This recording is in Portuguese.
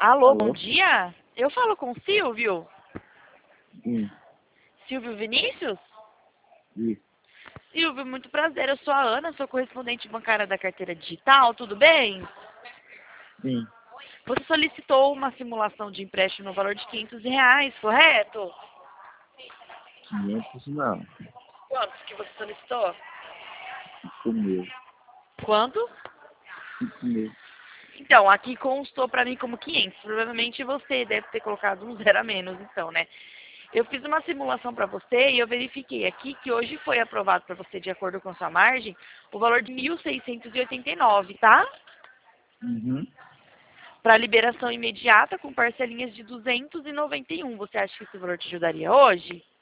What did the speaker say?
Alô, bom Alô? dia? Eu falo com o Silvio? Sim, Silvio Vinícius? isso. Silvio, muito prazer. Eu sou a Ana, sou correspondente bancária da carteira digital, tudo bem? Sim, Você solicitou uma simulação de empréstimo no valor de R$ 500, correto? 500 não. Quantos que você solicitou? 5.000. Quanto? 5.000. Então, aqui constou para mim como 500. Provavelmente você deve ter colocado um zero a menos, então, né? Eu fiz uma simulação para você e eu verifiquei aqui que hoje foi aprovado para você, de acordo com sua margem, o valor de 1.689, tá? Uhum. Para liberação imediata com parcelinhas de 291. Você acha que esse valor te ajudaria hoje?